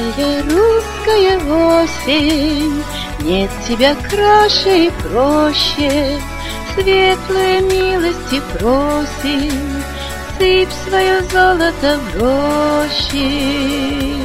Милая русская осень, нет тебя краше и проще, светлой милости просим, сыпь свое золото в рощи.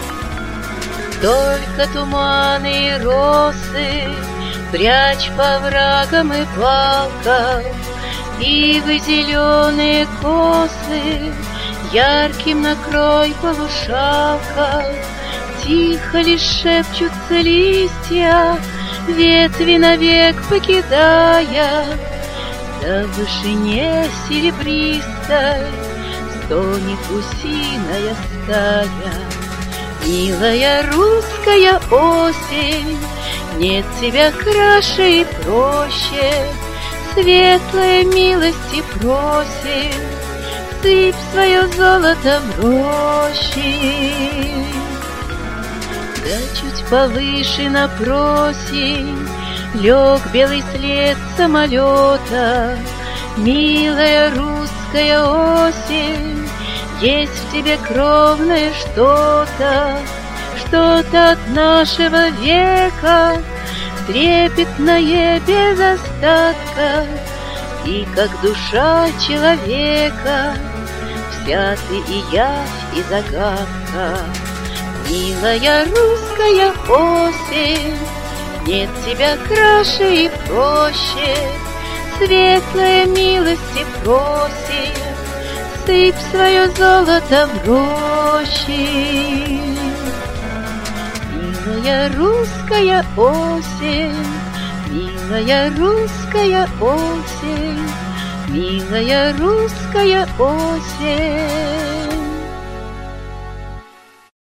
Только туманы и росы прячь по врагам и балкам, ивы зеленые косы ярким накрой полушалка. Тихо лишь шепчутся листья, ветви навек покидая, да в вышине серебристой стонет гусиная стая. Милая русская осень, нет тебя краше и проще, светлой милости просим, сыпь свое золото в рощи. Да чуть повыше на просень лег белый след самолета. Милая русская осень, есть в тебе кровное что-то, что-то от нашего века, трепетное без остатка, и как душа человека, вся ты и явь, и загадка. Милая русская осень, нет тебя краше и проще, светлая милости просим, сыпь свое золото в рощи. Милая русская осень, милая русская осень, милая русская осень.